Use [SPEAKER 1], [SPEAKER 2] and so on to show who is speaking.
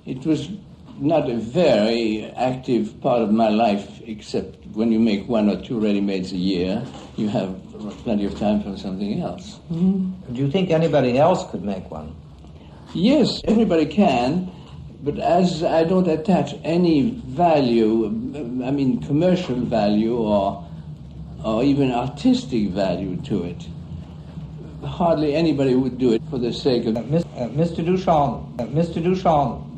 [SPEAKER 1] It was not a very active part of my life, except when you make 1 or 2 ready-mades a year, you have plenty of time for something else.
[SPEAKER 2] Mm-hmm. Do you think anybody else could make one?
[SPEAKER 1] Yes, everybody can, but as I don't attach any value, I mean commercial value or even artistic value to it, hardly anybody would do it for the sake of...
[SPEAKER 2] Mr. Duchamp,